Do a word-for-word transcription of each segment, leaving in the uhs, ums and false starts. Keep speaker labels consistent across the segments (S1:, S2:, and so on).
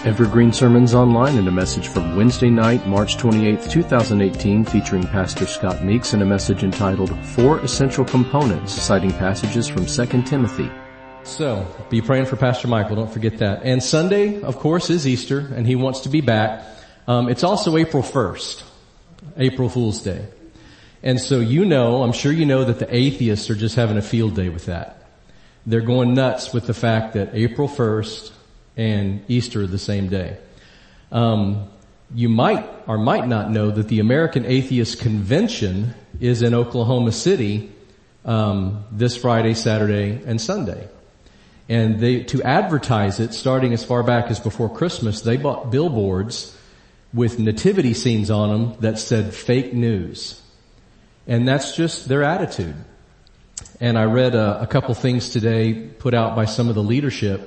S1: Evergreen Sermons Online and a message from Wednesday night, March twenty-eighth, twenty eighteen, featuring Pastor Scott Meeks and a message entitled Four Essential Components, citing passages from Second Timothy.
S2: So, be praying for Pastor Michael, don't forget that. And Sunday, of course, is Easter, and he wants to be back. Um, it's also April first, April Fool's Day. And so you know, I'm sure you know that the atheists are just having a field day with that. They're going nuts with the fact that April first and Easter are the same day. Um, you might or might not know that the American Atheist Convention is in Oklahoma City um, this Friday, Saturday, and Sunday. And they, to advertise it, starting as far back as before Christmas, they bought billboards with nativity scenes on them that said fake news. And that's just their attitude. And I read a, a couple things today put out by some of the leadership.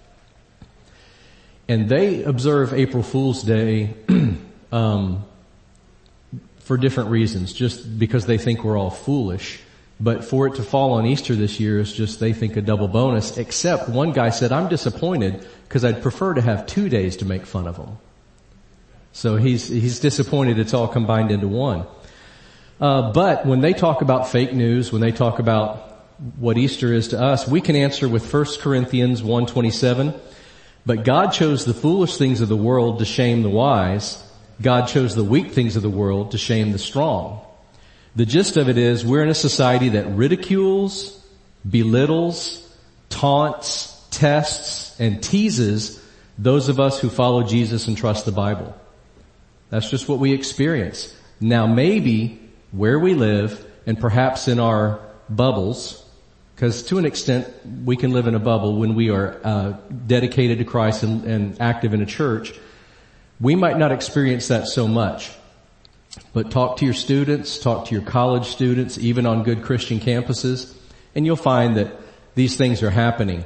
S2: And they observe April Fool's Day um, for different reasons, just because they think we're all foolish. But for it to fall on Easter this year is just, they think, a double bonus. Except one guy said, I'm disappointed because I'd prefer to have two days to make fun of them. So he's he's disappointed it's all combined into one. Uh, but when they talk about fake news, when they talk about what Easter is to us, we can answer with First Corinthians one twenty-seven. But God chose the foolish things of the world to shame the wise. God chose the weak things of the world to shame the strong. The gist of it is we're in a society that ridicules, belittles, taunts, tests, and teases those of us who follow Jesus and trust the Bible. That's just what we experience. Now maybe where we live and perhaps in our bubbles, because to an extent, we can live in a bubble when we are uh, dedicated to Christ and, and active in a church. We might not experience that so much. But talk to your students, talk to your college students, even on good Christian campuses, and you'll find that these things are happening.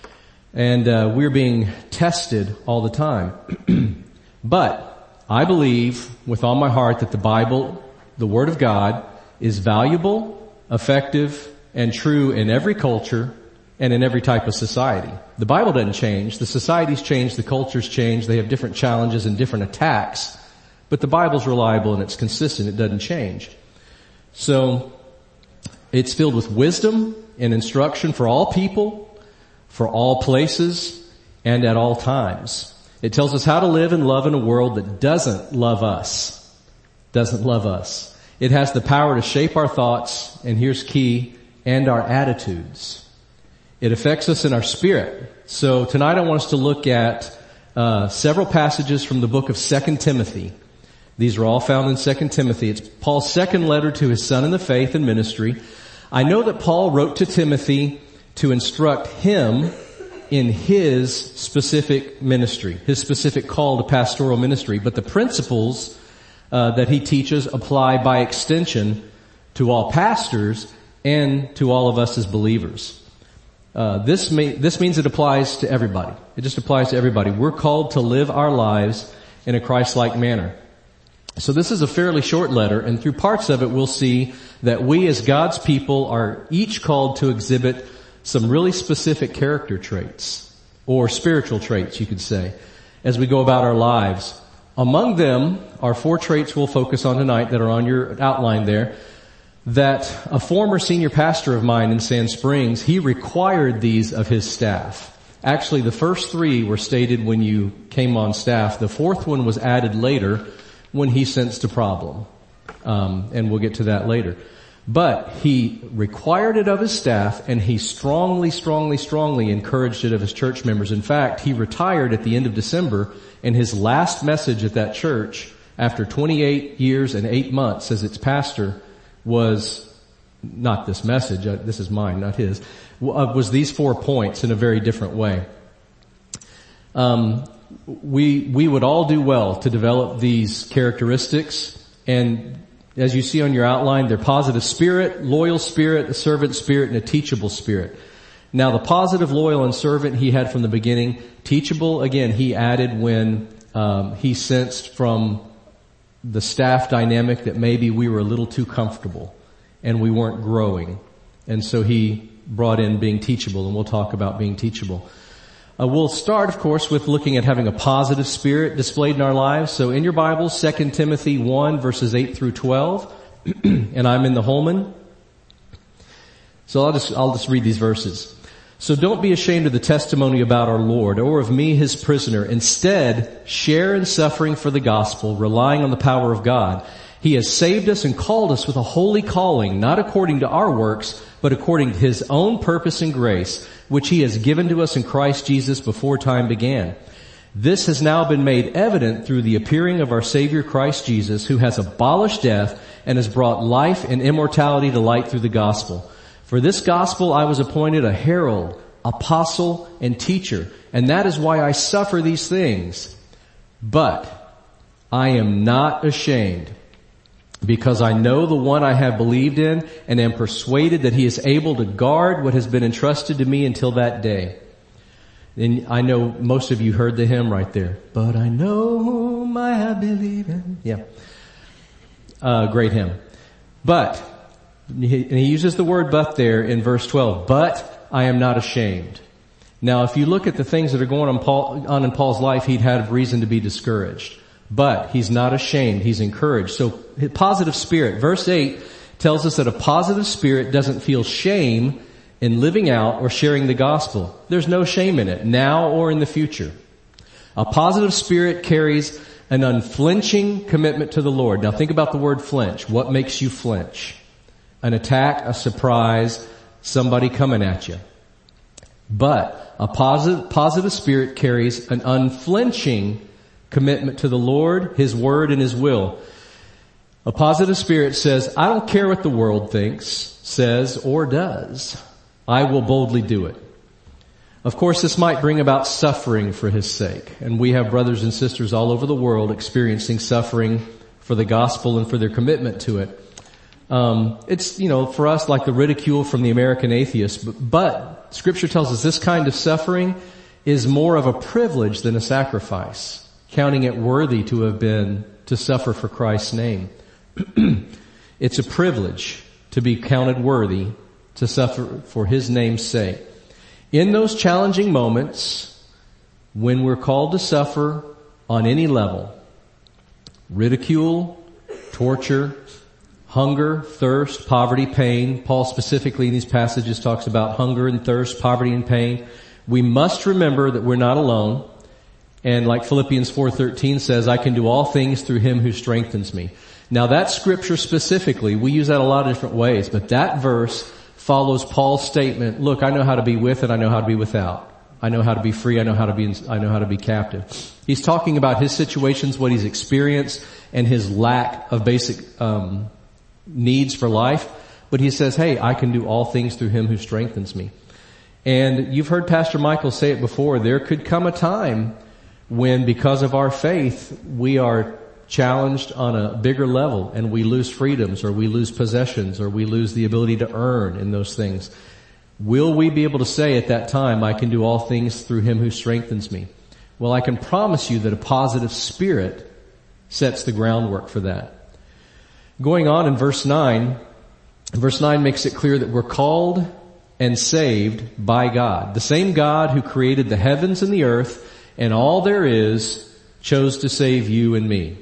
S2: And uh, we're being tested all the time. But I believe with all my heart that the Bible, the Word of God, is valuable, effective, and true in every culture and in every type of society. The Bible doesn't change. The societies change. The cultures change. They have different challenges and different attacks. But the Bible's reliable and it's consistent. It doesn't change. So it's filled with wisdom and instruction for all people, for all places, and at all times. It tells us how to live and love in a world that doesn't love us. Doesn't love us. It has the power to shape our thoughts, and here's key, and our attitudes. It affects us in our spirit. So tonight I want us to look at uh, several passages from the book of Second Timothy. These are all found in Second Timothy. It's Paul's second letter to his son in the faith and ministry. I know that Paul wrote to Timothy to instruct him in his specific ministry, his specific call to pastoral ministry. But the principles uh, that he teaches apply by extension to all pastors and to all of us as believers. Uh, this may, this means it applies to everybody. It just applies to everybody. We're called to live our lives in a Christ-like manner. So this is a fairly short letter, and through parts of it we'll see that we as God's people are each called to exhibit some really specific character traits, or spiritual traits you could say, as we go about our lives. Among them are four traits we'll focus on tonight that are on your outline there. That a former senior pastor of mine in Sand Springs, he required these of his staff. Actually, the first three were stated when you came on staff. The fourth one was added later when he sensed a problem. Um, and we'll get to that later. But he required it of his staff, and he strongly, strongly, strongly encouraged it of his church members. In fact, he retired at the end of December, and his last message at that church, after twenty-eight years and eight months as its pastor, was not this message, uh, this is mine, not his, uh, was these four points in a very different way. Um, we, we would all do well to develop these characteristics, and as you see on your outline, they're positive spirit, loyal spirit, a servant spirit, and a teachable spirit. Now the positive, loyal, and servant he had from the beginning. Teachable, again, he added when um, he sensed from the staff dynamic that maybe we were a little too comfortable and we weren't growing. And so he brought in being teachable, and we'll talk about being teachable. Uh, we'll start, of course, with looking at having a positive spirit displayed in our lives. So in your Bibles, Second Timothy one, verses eight through twelve, and I'm in the Holman. So I'll just, I'll just read these verses. So don't be ashamed of the testimony about our Lord or of me, his prisoner. Instead, share in suffering for the gospel, relying on the power of God. He has saved us and called us with a holy calling, not according to our works, but according to his own purpose and grace, which he has given to us in Christ Jesus before time began. This has now been made evident through the appearing of our Savior Christ Jesus, who has abolished death and has brought life and immortality to light through the gospel. For this gospel I was appointed a herald, apostle, and teacher, and that is why I suffer these things. But I am not ashamed, because I know the one I have believed in and am persuaded that he is able to guard what has been entrusted to me until that day. And I know most of you heard the hymn right there. But I know whom I have believed in. Yeah. Uh, great hymn. But, and he uses the word but there in verse twelve. But I am not ashamed. Now if you look at the things that are going on, Paul, on in Paul's life, he'd have reason to be discouraged. But he's not ashamed. He's encouraged. So positive spirit. Verse eight tells us that a positive spirit doesn't feel shame in living out or sharing the gospel. There's no shame in it, now or in the future. A positive spirit carries an unflinching commitment to the Lord. Now think about the word flinch. What makes you flinch? An attack, a surprise, somebody coming at you. But a positive, positive spirit carries an unflinching commitment to the Lord, his word, and his will. A positive spirit says, I don't care what the world thinks, says, or does. I will boldly do it. Of course, this might bring about suffering for his sake. And we have brothers and sisters all over the world experiencing suffering for the gospel and for their commitment to it. Um, it's, you know, for us like the ridicule from the American atheists. But, but Scripture tells us this kind of suffering is more of a privilege than a sacrifice, counting it worthy to have been, to suffer for Christ's name. It's a privilege to be counted worthy to suffer for his name's sake. In those challenging moments, when we're called to suffer on any level, ridicule, torture, hunger, thirst, poverty, pain, Paul specifically in these passages talks about hunger and thirst, poverty and pain, we must remember that we're not alone. And like Philippians four thirteen says, I can do all things through him who strengthens me. Now that scripture specifically, we use that a lot of different ways, but that verse follows Paul's statement, look, I know how to be with and I know how to be without. I know how to be free, I know how to be, I know how to be captive. He's talking about his situations, what he's experienced, and his lack of basic um needs for life. But he says, hey, I can do all things through him who strengthens me. And you've heard Pastor Michael say it before, there could come a time when, because of our faith, we are challenged on a bigger level and we lose freedoms or we lose possessions or we lose the ability to earn in those things. Will we be able to say at that time, I can do all things through him who strengthens me? Well, I can promise you that a positive spirit sets the groundwork for that. Going on in verse nine, verse nine makes it clear that we're called and saved by God. The same God who created the heavens and the earth and all there is chose to save you and me.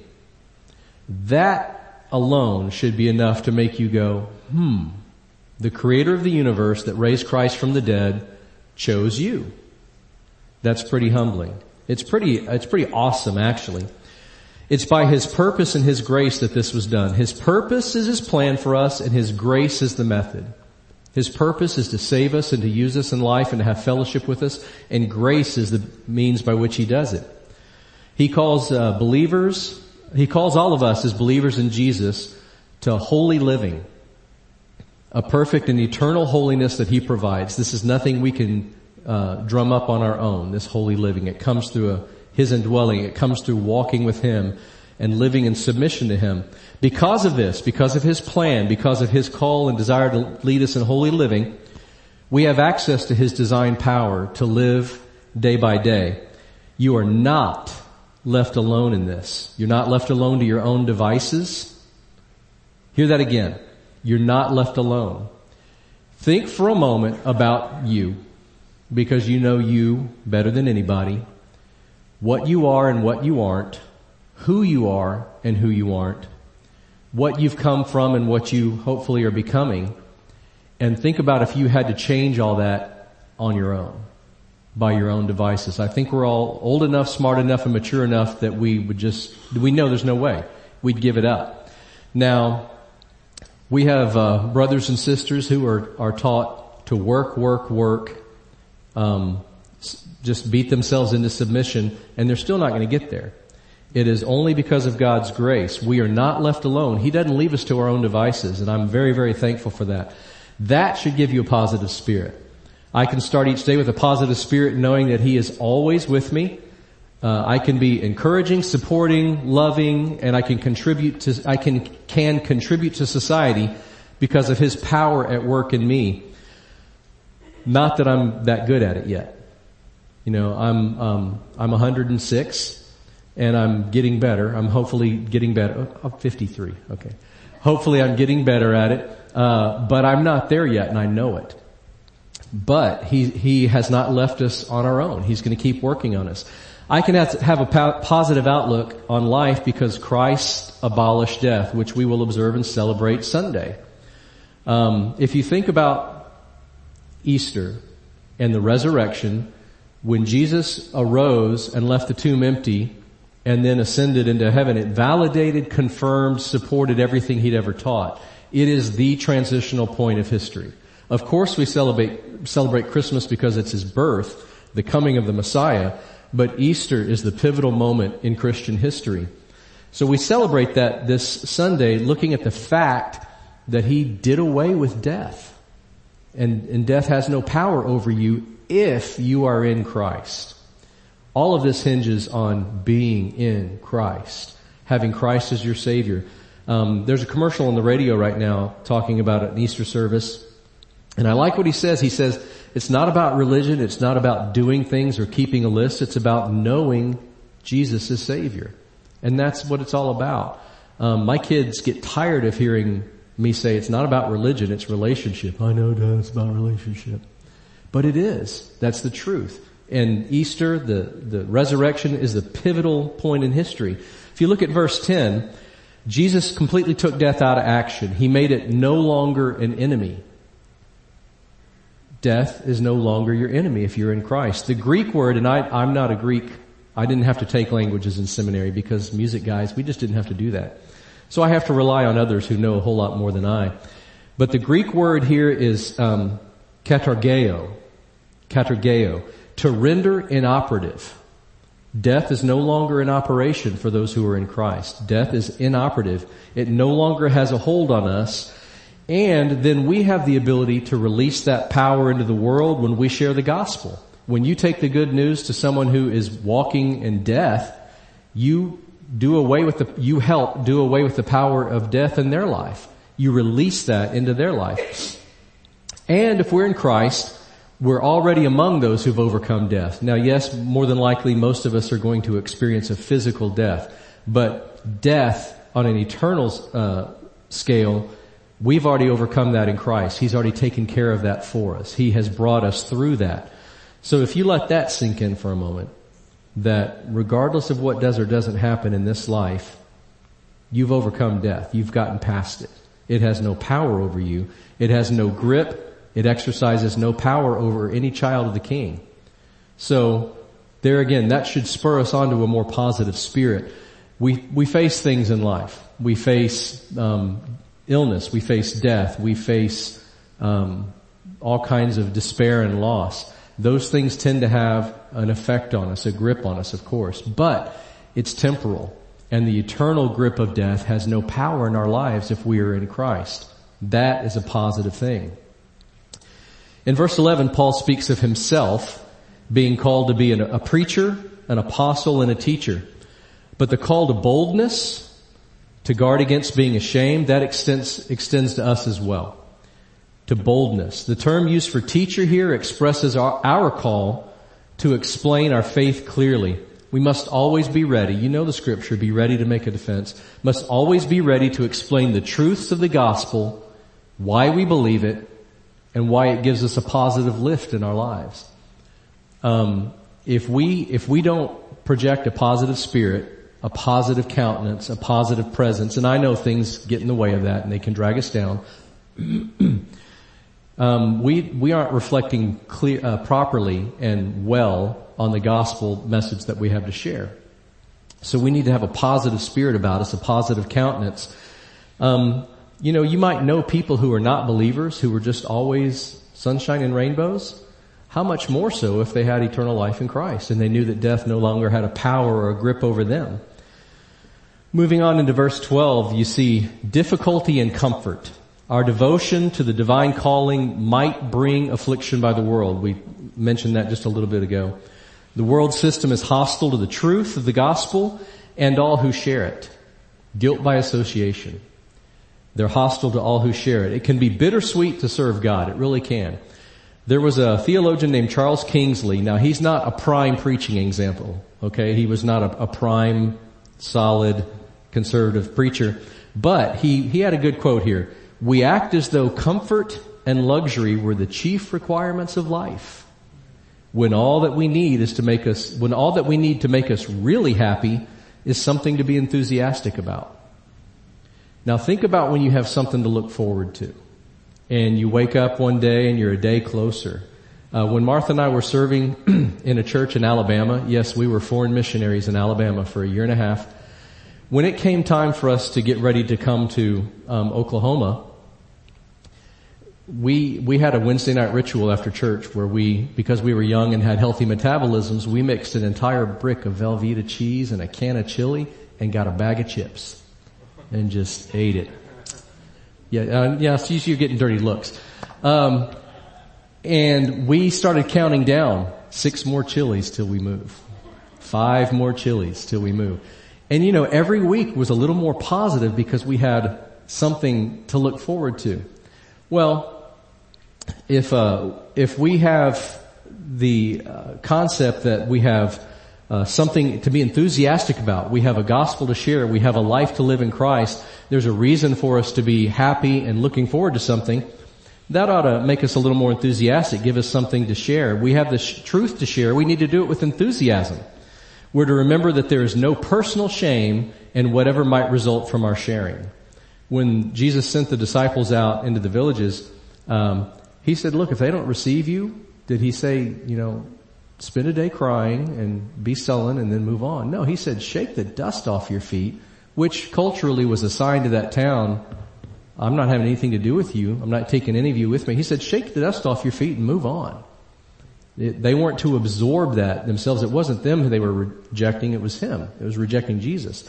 S2: That alone should be enough to make you go, hmm, the creator of the universe that raised Christ from the dead chose you. That's pretty humbling. It's pretty, it's pretty awesome actually. It's by his purpose and his grace that this was done. His purpose is his plan for us and his grace is the method. His purpose is to save us and to use us in life and to have fellowship with us, and grace is the means by which he does it. He calls uh, believers, he calls all of us as believers in Jesus to holy living, a perfect and eternal holiness that he provides. This is nothing we can uh, drum up on our own, this holy living. It comes through a, his indwelling. It comes through walking with him and living in submission to him. Because of this, because of his plan, because of his call and desire to lead us in holy living, we have access to his design power to live day by day. You are not left alone in this. You're not left alone to your own devices. Hear that again. You're not left alone. Think for a moment about you. because you know you better than anybody, what you are and what you aren't, who you are and who you aren't, what you've come from and what you hopefully are becoming. And think about if you had to change all that on your own, by your own devices. I think we're all old enough, smart enough, and mature enough that we would just, we know there's no way. We'd give it up. Now, we have uh, brothers and sisters who are, are taught to work, work, work, um, just beat themselves into submission, and they're still not going to get there. It is only because of God's grace. We are not left alone. He doesn't leave us to our own devices, and I'm very, very thankful for that. That should give you a positive spirit. I can start each day with a positive spirit knowing that He is always with me. Uh, I can be encouraging, supporting, loving, and I can contribute to, I can, can contribute to society because of His power at work in me. Not that I'm that good at it yet. You know, I'm, um, I'm one hundred six and I'm getting better. I'm hopefully getting better. Oh, I'm fifty-three. Okay. Hopefully I'm getting better at it. Uh, but I'm not there yet and I know it. But He, He has not left us on our own. He's going to keep working on us. I can have, have a po- positive outlook on life because Christ abolished death, which we will observe and celebrate Sunday. Um, if you think about Easter and the resurrection, when Jesus arose and left the tomb empty and then ascended into heaven, it validated, confirmed, supported everything He'd ever taught. It is the transitional point of history. Of course we celebrate, celebrate Christmas because it's His birth, the coming of the Messiah, but Easter is the pivotal moment in Christian history. So we celebrate that this Sunday looking at the fact that He did away with death. And, and death has no power over you if you are in Christ. All of this hinges on being in Christ, having Christ as your Savior. Um, there's a commercial on the radio right now talking about an Easter service. And I like what he says. He says, it's not about religion. It's not about doing things or keeping a list. It's about knowing Jesus as Savior. And that's what it's all about. Um, my kids get tired of hearing me say it's not about religion. It's relationship. I know, Dad, it's about relationship. But it is. That's the truth. And Easter, the, the resurrection is the pivotal point in history. If you look at verse ten, Jesus completely took death out of action. He made it no longer an enemy. Death is no longer your enemy if you're in Christ. The Greek word, and I, I'm not a Greek, I didn't have to take languages in seminary because music guys, we just didn't have to do that. So I have to rely on others who know a whole lot more than I. But the Greek word here is um, katargeo, katargeo, to render inoperative. Death is no longer in operation for those who are in Christ. Death is inoperative. It no longer has a hold on us. And then we have the ability to release that power into the world when we share the gospel. When you take the good news to someone who is walking in death, you do away with the, you help do away with the power of death in their life. You release that into their life. And if we're in Christ, we're already among those who've overcome death. Now, yes, more than likely most of us are going to experience a physical death, but death on an eternal uh, scale, we've already overcome that in Christ. He's already taken care of that for us. He has brought us through that. So if you let that sink in for a moment, that regardless of what does or doesn't happen in this life, you've overcome death. You've gotten past it. It has no power over you. It has no grip. It exercises no power over any child of the King. So there again, that should spur us on to a more positive spirit. We, we face things in life. We face, um, illness. We face death. We face, um, all kinds of despair and loss. Those things tend to have an effect on us, a grip on us, of course, but it's temporal. And the eternal grip of death has no power in our lives if we are in Christ. That is a positive thing. In verse eleven, Paul speaks of himself being called to be an, a preacher, an apostle, and a teacher. But the call to boldness, to guard against being ashamed, that extends, extends to us as well. To boldness. The term used for teacher here expresses our, our call to explain our faith clearly. We must always be ready. You know the scripture, be ready to make a defense. Must always be ready to explain the truths of the gospel, why we believe it, and why it gives us a positive lift in our lives. Um, if we, if we don't project a positive spirit, a positive countenance, a positive presence, and I know things get in the way of that and they can drag us down, um, we, we aren't reflecting clear, uh, properly and well on the gospel message that we have to share. So we need to have a positive spirit about us, a positive countenance. Um, you know, you might know people who are not believers, who are just always sunshine and rainbows. How much more so if they had eternal life in Christ and they knew that death no longer had a power or a grip over them. Moving on into verse twelve, you see difficulty and comfort. Our devotion to the divine calling might bring affliction by the world. We mentioned that just a little bit ago. The world system is hostile to the truth of the gospel and all who share it. Guilt by association. They're hostile to all who share it. It can be bittersweet to serve God. It really can. There was a theologian named Charles Kingsley. Now, he's not a prime preaching example, okay? He was not a, a prime, solid, conservative preacher. But he, he had a good quote here. We act as though comfort and luxury were the chief requirements of life. When all that we need is to make us, when all that we need to make us really happy is something to be enthusiastic about. Now think about when you have something to look forward to. And you wake up one day and you're a day closer. Uh, when Martha and I were serving in a church in Alabama, yes, we were foreign missionaries in Alabama for a year and a half. When it came time for us to get ready to come to um, Oklahoma, we we had a Wednesday night ritual after church where we, because we were young and had healthy metabolisms, we mixed an entire brick of Velveeta cheese and a can of chili and got a bag of chips and just ate it. Yeah, uh, yeah, so you're getting dirty looks. Um, and we started counting down six more chilies till we move. Five more chilies till we move. And you know, every week was a little more positive because we had something to look forward to. Well, if, uh, if we have the uh, concept that we have Uh, something to be enthusiastic about. We have a gospel to share. We have a life to live in Christ. There's a reason for us to be happy and looking forward to something. That ought to make us a little more enthusiastic, give us something to share. We have the sh- truth to share. We need to do it with enthusiasm. We're to remember that there is no personal shame in whatever might result from our sharing. When Jesus sent the disciples out into the villages, um, he said, look, if they don't receive you, did he say, you know, spend a day crying and be sullen and then move on? No, he said, shake the dust off your feet, which culturally was a sign to that town. I'm not having anything to do with you. I'm not taking any of you with me. He said, shake the dust off your feet and move on. It, they weren't to absorb that themselves. It wasn't them who they were rejecting. It was him. It was rejecting Jesus.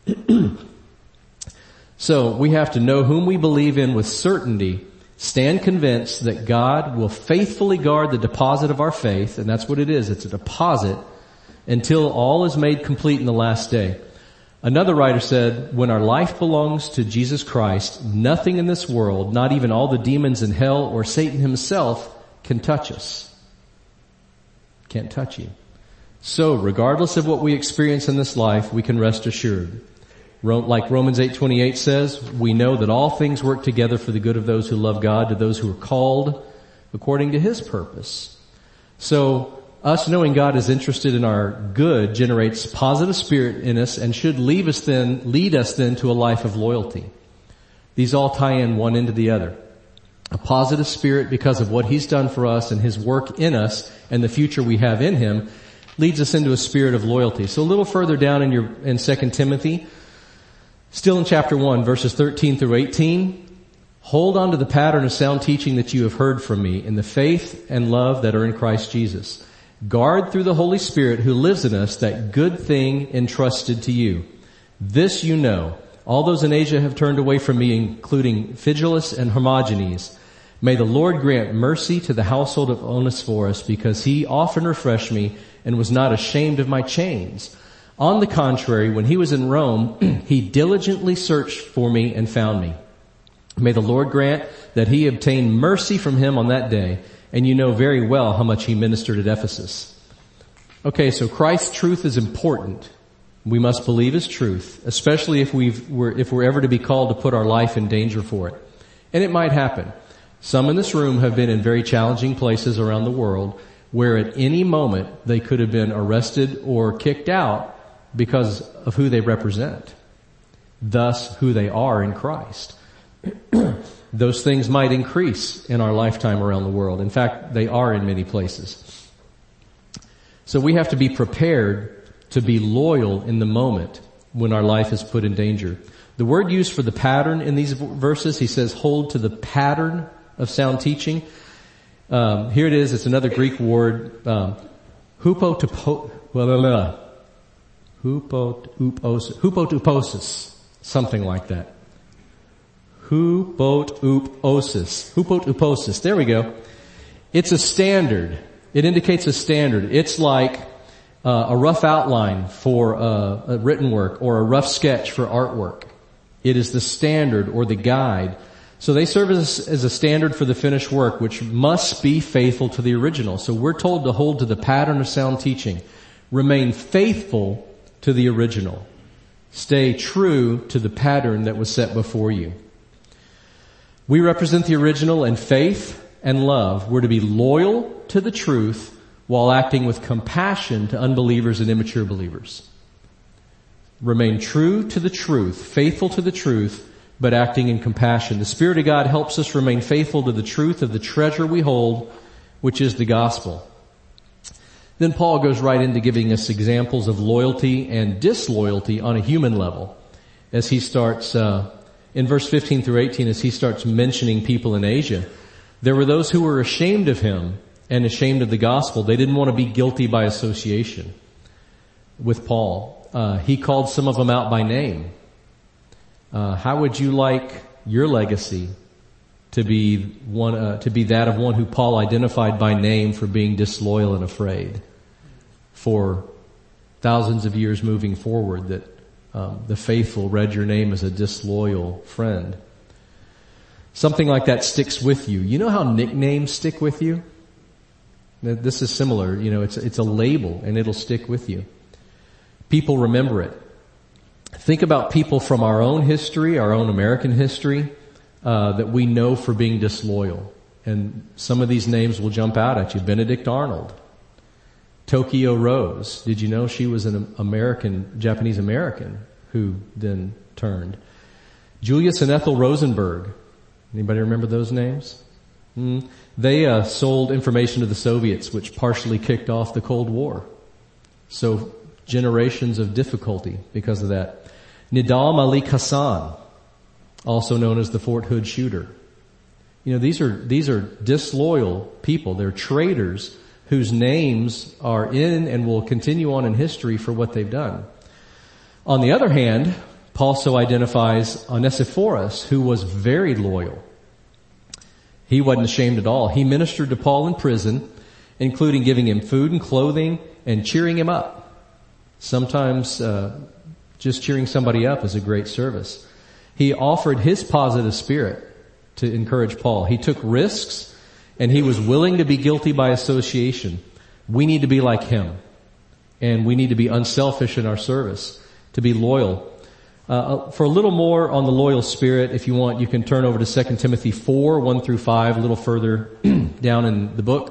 S2: So we have to know whom we believe in with certainty. Stand convinced that God will faithfully guard the deposit of our faith, and that's what it is. It's a deposit until all is made complete in the last day. Another writer said, when our life belongs to Jesus Christ, nothing in this world, not even all the demons in hell or Satan himself, can touch us. Can't touch you. So, regardless of what we experience in this life, we can rest assured. Like Romans eight twenty-eight says, we know that all things work together for the good of those who love God, to those who are called according to his purpose. So us knowing God is interested in our good generates positive spirit in us and should leave us then, lead us then to a life of loyalty. These all tie in one into the other. A positive spirit because of what he's done for us and his work in us and the future we have in him leads us into a spirit of loyalty. So a little further down in your, in Second Timothy, still in chapter one, verses thirteen through eighteen, hold on to the pattern of sound teaching that you have heard from me in the faith and love that are in Christ Jesus. Guard through the Holy Spirit who lives in us that good thing entrusted to you. This you know. All those in Asia have turned away from me, including Phygelus and Hermogenes. May the Lord grant mercy to the household of Onesiphorus, because he often refreshed me and was not ashamed of my chains. On the contrary, when he was in Rome, he diligently searched for me and found me. May the Lord grant that he obtain mercy from him on that day, and you know very well how much he ministered at Ephesus. Okay, so Christ's truth is important. We must believe his truth, especially if we've, we're, if we're ever to be called to put our life in danger for it. And it might happen. Some in this room have been in very challenging places around the world where at any moment they could have been arrested or kicked out because of who they represent, thus who they are in Christ. Those things might increase in our lifetime around the world. In fact, they are in many places. So we have to be prepared to be loyal in the moment when our life is put in danger. The word used for the pattern in these verses, he says, hold to the pattern of sound teaching. Um, here it is. It's another Greek word, um, hupotopo, blah, blah, blah. Hupotupos, hupotuposis, something like that. Hupotuposis, hupotuposis. There we go. It's a standard. It indicates a standard. It's like uh, a rough outline for uh, a written work or a rough sketch for artwork. It is the standard or the guide. So they serve as, as a standard for the finished work, which must be faithful to the original. So we're told to hold to the pattern of sound teaching. Remain faithful to the original. Stay true to the pattern that was set before you. We represent the original in faith and love. We're to be loyal to the truth while acting with compassion to unbelievers and immature believers. Remain true to the truth, faithful to the truth, but acting in compassion. The Spirit of God helps us remain faithful to the truth of the treasure we hold, which is the gospel. Then Paul goes right into giving us examples of loyalty and disloyalty on a human level as he starts, uh, in verse fifteen through eighteen, as he starts mentioning people in Asia. There were those who were ashamed of him and ashamed of the gospel. They didn't want to be guilty by association with Paul. Uh, he called some of them out by name. Uh, how would you like your legacy to be one, uh, to be that of one who Paul identified by name for being disloyal and afraid for thousands of years moving forward, that um, the faithful read your name as a disloyal friend? Something like that sticks with you. You know how nicknames stick with you? This is similar. You know, it's, it's a label and it'll stick with you. People remember it. Think about people from our own history, our own American history, uh, that we know for being disloyal. And some of these names will jump out at you. Benedict Arnold. Tokyo Rose. Did you know she was an American, Japanese American who then turned? Julius and Ethel Rosenberg. Anybody remember those names? Mm. They uh, sold information to the Soviets, which partially kicked off the Cold War. So generations of difficulty because of that. Nidal Malik Hassan, also known as the Fort Hood shooter. You know, these are, these are disloyal people. They're traitors whose names are in and will continue on in history for what they've done. On the other hand, Paul also identifies Onesiphorus, who was very loyal. He wasn't ashamed at all. He ministered to Paul in prison, including giving him food and clothing and cheering him up. Sometimes uh, just cheering somebody up is a great service. He offered his positive spirit to encourage Paul. He took risks, and he was willing to be guilty by association. We need to be like him, and we need to be unselfish in our service, to be loyal. Uh, for a little more on the loyal spirit, if you want, you can turn over to Second Timothy four, one through five, a little further down in the book.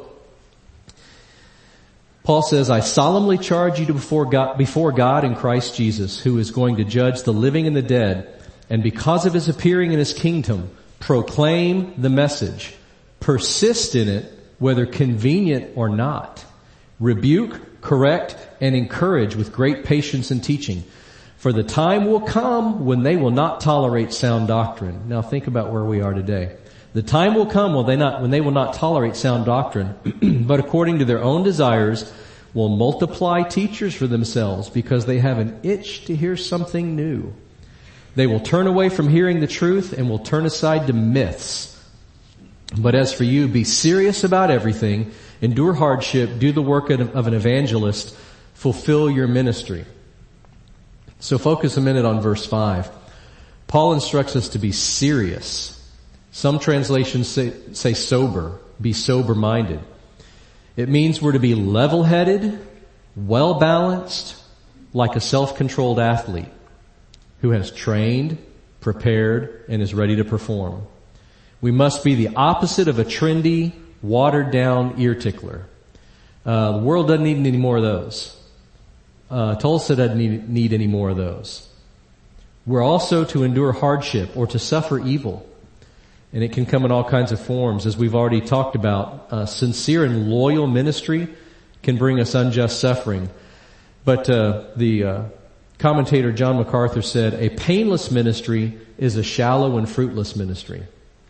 S2: Paul says, I solemnly charge you to before God, before God in Christ Jesus, who is going to judge the living and the dead, and because of his appearing in his kingdom, proclaim the message. Persist in it, whether convenient or not. Rebuke, correct, and encourage with great patience and teaching. For the time will come when they will not tolerate sound doctrine. Now think about where we are today. The time will come when they not, when they will not tolerate sound doctrine, but according to their own desires will multiply teachers for themselves because they have an itch to hear something new. They will turn away from hearing the truth and will turn aside to myths. But as for you, be serious about everything, endure hardship, do the work of an evangelist, fulfill your ministry. So focus a minute on verse five. Paul instructs us to be serious. Some translations say, say sober, be sober-minded. It means we're to be level-headed, well-balanced, like a self-controlled athlete who has trained, prepared, and is ready to perform. We must be the opposite of a trendy, watered-down ear tickler. Uh, the world doesn't need any more of those. Uh, Tulsa doesn't need, need any more of those. We're also to endure hardship or to suffer evil. And it can come in all kinds of forms. As we've already talked about, uh, sincere and loyal ministry can bring us unjust suffering. But uh, the uh, commentator John MacArthur said, a painless ministry is a shallow and fruitless ministry.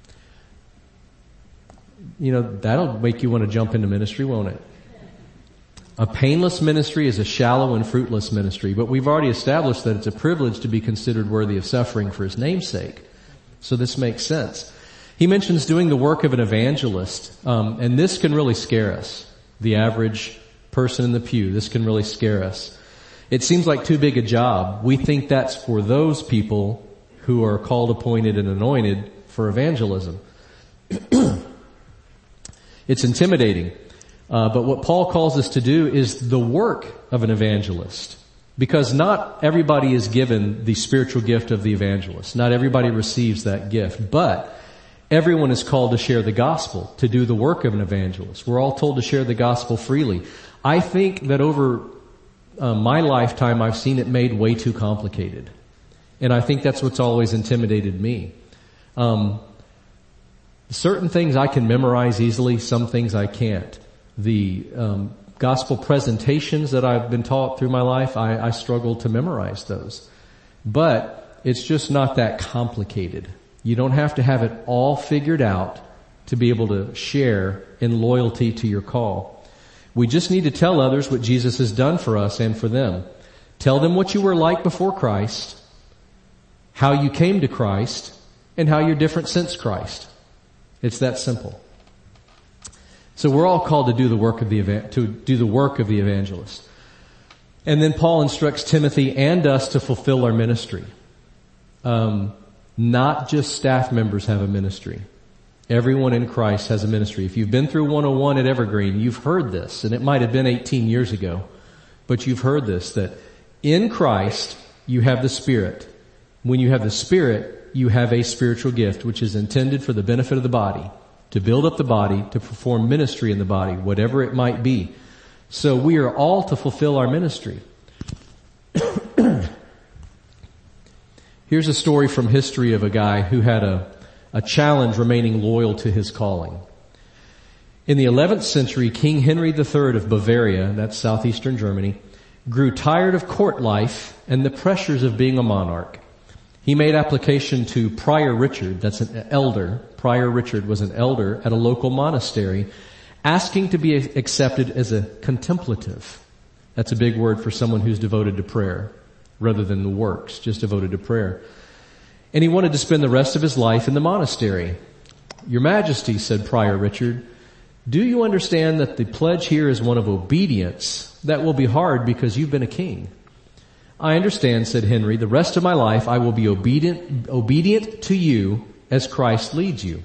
S2: You know, that'll make you want to jump into ministry, won't it? A painless ministry is a shallow and fruitless ministry, but we've already established that it's a privilege to be considered worthy of suffering for his name's sake. So this makes sense. He mentions doing the work of an evangelist, um, and this can really scare us. The average person in the pew, this can really scare us. It seems like too big a job. We think that's for those people who are called, appointed, and anointed for evangelism. It's intimidating. Uh, but what Paul calls us to do is the work of an evangelist. Because not everybody is given the spiritual gift of the evangelist. Not everybody receives that gift. But everyone is called to share the gospel, to do the work of an evangelist. We're all told to share the gospel freely. I think that over uh, my lifetime, I've seen it made way too complicated. And I think that's what's always intimidated me. Um, certain things I can memorize easily, some things I can't. The um, gospel presentations that I've been taught through my life, I, I struggle to memorize those. But it's just not that complicated. You don't have to have it all figured out to be able to share in loyalty to your call. We just need to tell others what Jesus has done for us and for them. Tell them what you were like before Christ, how you came to Christ, and how you're different since Christ. It's that simple. So we're all called to do the work of the to do the work of the evangelist. And then Paul instructs Timothy and us to fulfill our ministry. Um, not just staff members have a ministry. Everyone in Christ has a ministry. If you've been through one oh one at Evergreen, you've heard this, and it might have been eighteen years ago, but you've heard this, that in Christ you have the Spirit. When you have the Spirit, you have a spiritual gift, which is intended for the benefit of the body, to build up the body, to perform ministry in the body, whatever it might be. So we are all to fulfill our ministry. Here's a story from history of a guy who had a, a challenge remaining loyal to his calling. In the eleventh century, King Henry the Third of Bavaria, that's southeastern Germany, grew tired of court life and the pressures of being a monarch. He made application to Prior Richard, that's an elder. Prior Richard was an elder at a local monastery, asking to be accepted as a contemplative. That's a big word for someone who's devoted to prayer, rather than the works, just devoted to prayer. And he wanted to spend the rest of his life in the monastery. Your Majesty, said Prior Richard, do you understand that the pledge here is one of obedience? That will be hard because you've been a king. I understand, said Henry, the rest of my life I will be obedient, obedient to you as Christ leads you.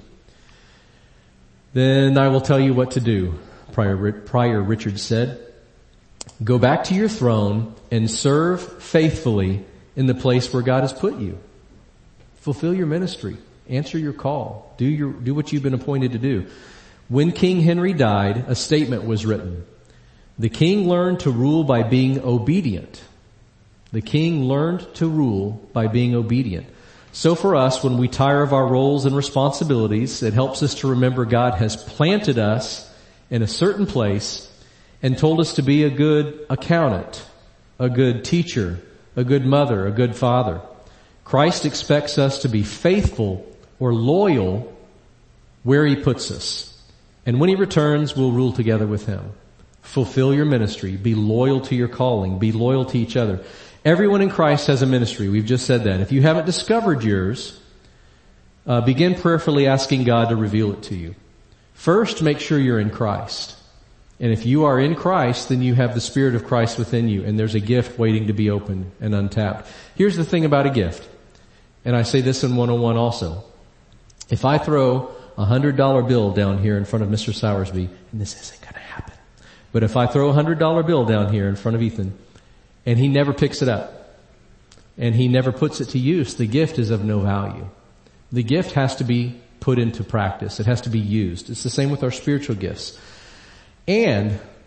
S2: Then I will tell you what to do, Prior, Prior Richard said. Go back to your throne and serve faithfully in the place where God has put you. Fulfill your ministry. Answer your call. Do your, do what you've been appointed to do. When King Henry died, a statement was written. The king learned to rule by being obedient. The king learned to rule by being obedient. So for us, when we tire of our roles and responsibilities, it helps us to remember God has planted us in a certain place and told us to be a good accountant, a good teacher, a good mother, a good father. Christ expects us to be faithful or loyal where he puts us. And when he returns, we'll rule together with him. Fulfill your ministry. Be loyal to your calling. Be loyal to each other. Everyone in Christ has a ministry. We've just said that. If you haven't discovered yours, uh, begin prayerfully asking God to reveal it to you. First, make sure you're in Christ. And if you are in Christ, then you have the Spirit of Christ within you, and there's a gift waiting to be opened and untapped. Here's the thing about a gift, and I say this in one oh one also. If I throw a one hundred dollar bill down here in front of Mister Sowersby, and this isn't going to happen, but if I throw a one hundred dollar bill down here in front of Ethan, and he never picks it up, and he never puts it to use, the gift is of no value. The gift has to be put into practice. It has to be used. It's the same with our spiritual gifts. And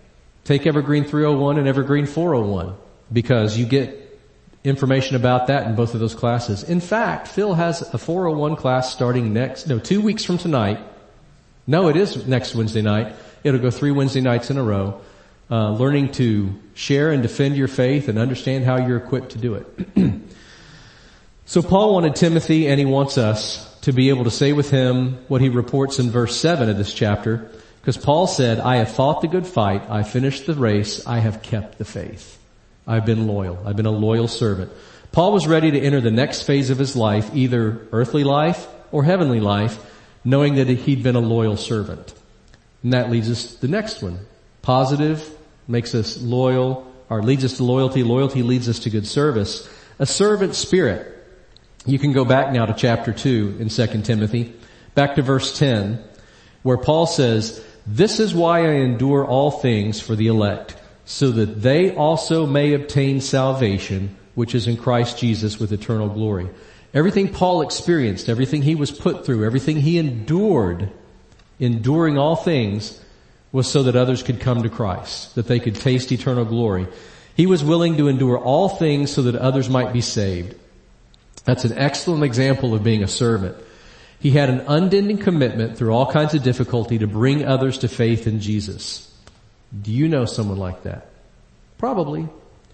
S2: take Evergreen three oh one and Evergreen four oh one because you get information about that in both of those classes. In fact, Phil has a four oh one class starting next, no, two weeks from tonight. No, it is next Wednesday night. It'll go three Wednesday nights in a row, uh, learning to share and defend your faith and understand how you're equipped to do it. So Paul wanted Timothy, and he wants us to be able to say with him what he reports in verse seven of this chapter, because Paul said, I have fought the good fight, I finished the race, I have kept the faith. I've been loyal. I've been a loyal servant. Paul was ready to enter the next phase of his life, either earthly life or heavenly life, knowing that he'd been a loyal servant. And that leads us to the next one. Positive makes us loyal, or leads us to loyalty. Loyalty leads us to good service. A servant spirit. You can go back now to chapter two in Second Timothy, back to verse ten, where Paul says, this is why I endure all things for the elect, so that they also may obtain salvation, which is in Christ Jesus with eternal glory. Everything Paul experienced, everything he was put through, everything he endured, enduring all things, was so that others could come to Christ, that they could taste eternal glory. He was willing to endure all things so that others might be saved. That's an excellent example of being a servant. He had an unending commitment through all kinds of difficulty to bring others to faith in Jesus. Do you know someone like that? Probably.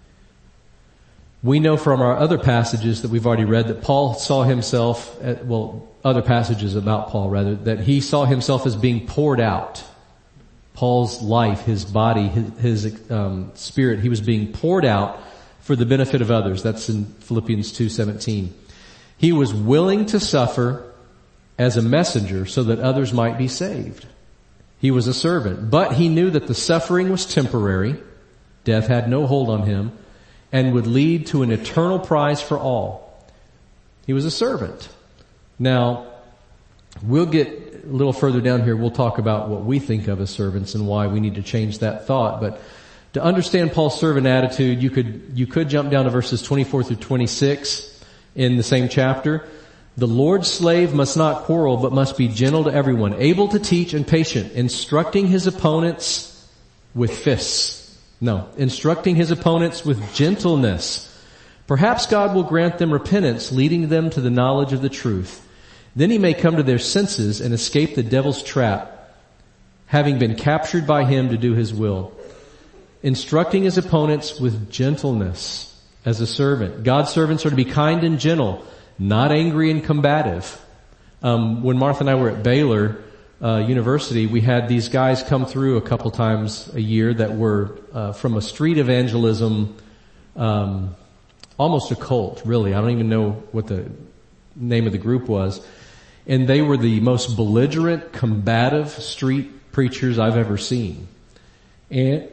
S2: We know from our other passages that we've already read that Paul saw himself, at, well, other passages about Paul rather, that he saw himself as being poured out. Paul's life, his body, his, his um, spirit, he was being poured out for the benefit of others. That's in Philippians two seventeen. He was willing to suffer as a messenger so that others might be saved. He was a servant, but he knew that the suffering was temporary. Death had no hold on him and would lead to an eternal prize for all. He was a servant. Now, we'll get a little further down here. We'll talk about what we think of as servants and why we need to change that thought. But to understand Paul's servant attitude, you could, you could jump down to verses twenty-four through twenty-six in the same chapter. The Lord's slave must not quarrel, but must be gentle to everyone, able to teach and patient, instructing his opponents with fists. No, instructing his opponents with gentleness. Perhaps God will grant them repentance, leading them to the knowledge of the truth. Then he may come to their senses and escape the devil's trap, having been captured by him to do his will. Instructing his opponents with gentleness as a servant. God's servants are to be kind and gentle, not angry and combative. Um, when Martha and I were at Baylor uh, University, we had these guys come through a couple times a year that were uh, from a street evangelism, um, almost a cult, really. I don't even know what the name of the group was. And they were the most belligerent, combative street preachers I've ever seen. And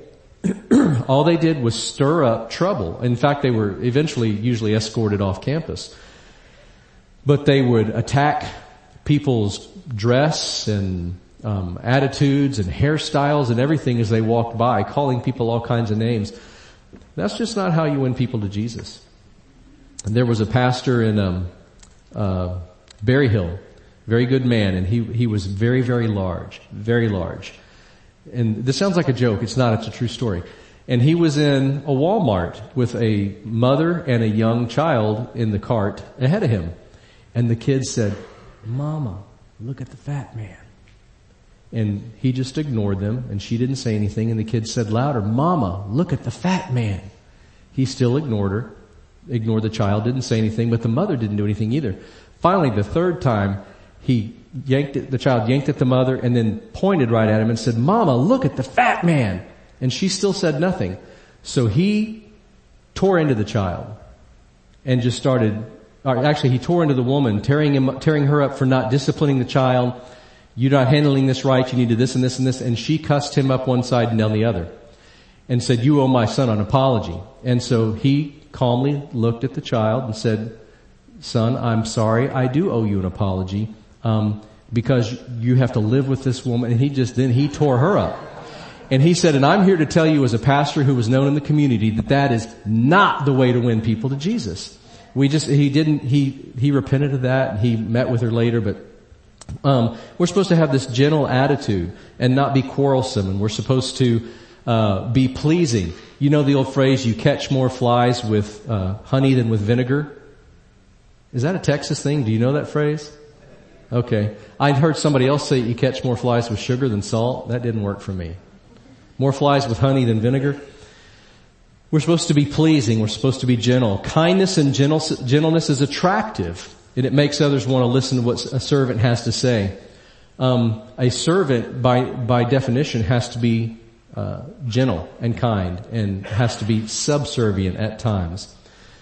S2: all they did was stir up trouble. In fact, they were eventually usually escorted off campus. But they would attack people's dress and um, attitudes and hairstyles and everything as they walked by, calling people all kinds of names. That's just not how you win people to Jesus. And there was a pastor in um, uh, Berry Hill, very good man, and he he was very, very large, very large. And this sounds like a joke. It's not. It's a true story. And he was in a Walmart with a mother and a young child in the cart ahead of him. And the kid said, "Mama, look at the fat man." And he just ignored them, and she didn't say anything. And the kid said louder, "Mama, look at the fat man." He still ignored her, ignored the child, didn't say anything, but the mother didn't do anything either. Finally, the third time, he yanked it, the child yanked at the mother and then pointed right at him and said, "Mama, look at the fat man." And she still said nothing. So he tore into the child and just started, or actually he tore into the woman, tearing him, tearing her up for not disciplining the child. "You're not handling this right. You need to this and this and this." And she cussed him up one side and down the other and said, "You owe my son an apology." And so he calmly looked at the child and said, "Son, I'm sorry. I do owe you an apology, um, because you have to live with this woman." And he just, then he tore her up. And he said, "And I'm here to tell you as a pastor who was known in the community that that is not the way to win people to Jesus." We just, he didn't, he, he repented of that and he met with her later, but Um, we're supposed to have this gentle attitude and not be quarrelsome, and we're supposed to Uh, be pleasing. You know the old phrase, you catch more flies with uh, honey than with vinegar? Is that a Texas thing? Do you know that phrase? Okay. I'd heard somebody else say you catch more flies with sugar than salt. That didn't work for me. More flies with honey than vinegar. We're supposed to be pleasing. We're supposed to be gentle. Kindness and gentle, gentleness is attractive, and it makes others want to listen to what a servant has to say. Um, a servant, by by definition, has to be uh, gentle and kind, and has to be subservient at times.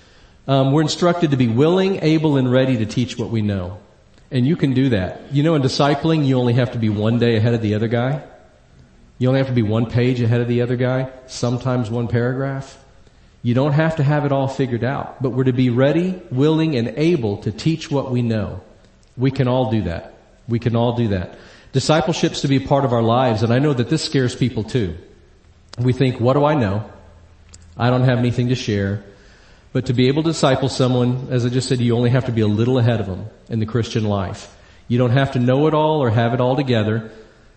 S2: Um, we're instructed to be willing, able, and ready to teach what we know. And you can do that. You know, in discipling, you only have to be one day ahead of the other guy. You only have to be one page ahead of the other guy, sometimes one paragraph. You don't have to have it all figured out, but we're to be ready, willing, and able to teach what we know. We can all do that. We can all do that. Discipleship's to be a part of our lives, and I know that this scares people too. We think, what do I know? I don't have anything to share. But to be able to disciple someone, as I just said, you only have to be a little ahead of them in the Christian life. You don't have to know it all or have it all together.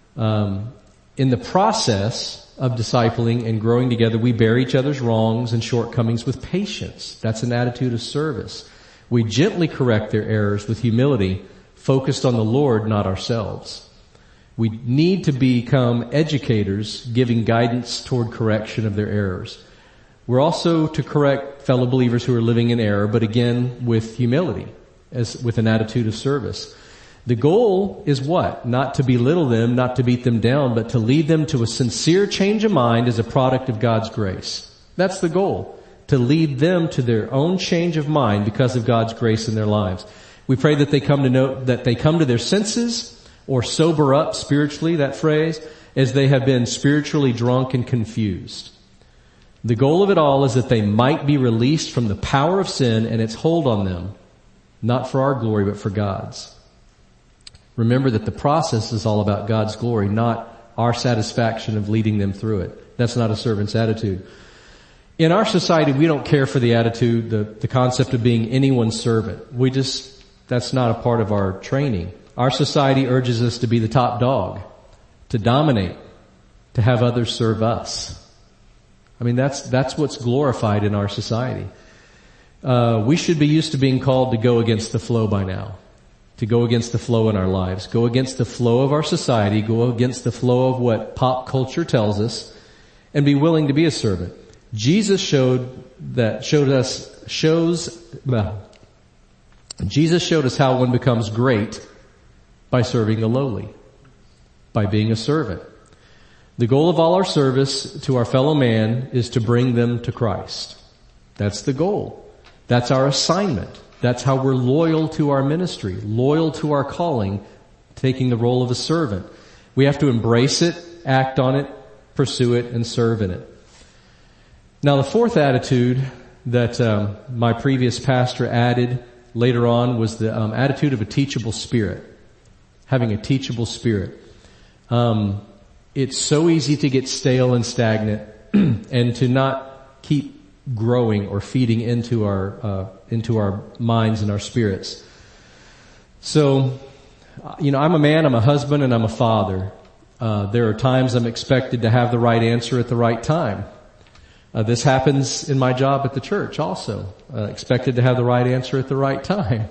S2: Um, in the process of discipling and growing together, we bear each other's wrongs and shortcomings with patience. That's an attitude of service. We gently correct their errors with humility, focused on the Lord, not ourselves. We need to become educators, giving guidance toward correction of their errors. We're also to correct fellow believers who are living in error, but again, with humility, as with an attitude of service. The goal is what? Not to belittle them, not to beat them down, but to lead them to a sincere change of mind as a product of God's grace. That's the goal. To lead them to their own change of mind because of God's grace in their lives. We pray that they come to know, that they come to their senses or sober up spiritually, that phrase, as they have been spiritually drunk and confused. The goal of it all is that they might be released from the power of sin and its hold on them, not for our glory, but for God's. Remember that the process is all about God's glory, not our satisfaction of leading them through it. That's not a servant's attitude. In our society, we don't care for the attitude, the, the concept of being anyone's servant. We just, that's not a part of our training. Our society urges us to be the top dog, to dominate, to have others serve us. I mean, that's, that's what's glorified in our society. Uh, we should be used to being called to go against the flow by now. To go against the flow in our lives. Go against the flow of our society. Go against the flow of what pop culture tells us. And be willing to be a servant. Jesus showed that, showed us, shows, well, Jesus showed us how one becomes great by serving the lowly. By being a servant. The goal of all our service to our fellow man is to bring them to Christ. That's the goal. That's our assignment. That's how we're loyal to our ministry, loyal to our calling, taking the role of a servant. We have to embrace it, act on it, pursue it, and serve in it. Now the fourth attitude that um, my previous pastor added later on was the um, attitude of a teachable spirit. Having a teachable spirit. Um, it's so easy to get stale and stagnant and to not keep growing or feeding into our uh, into our minds and our spirits. So, you know, I'm a man, I'm a husband, and I'm a father. Uh, there are times I'm expected to have the right answer at the right time. Uh, this happens in my job at the church also. Uh, expected to have the right answer at the right time.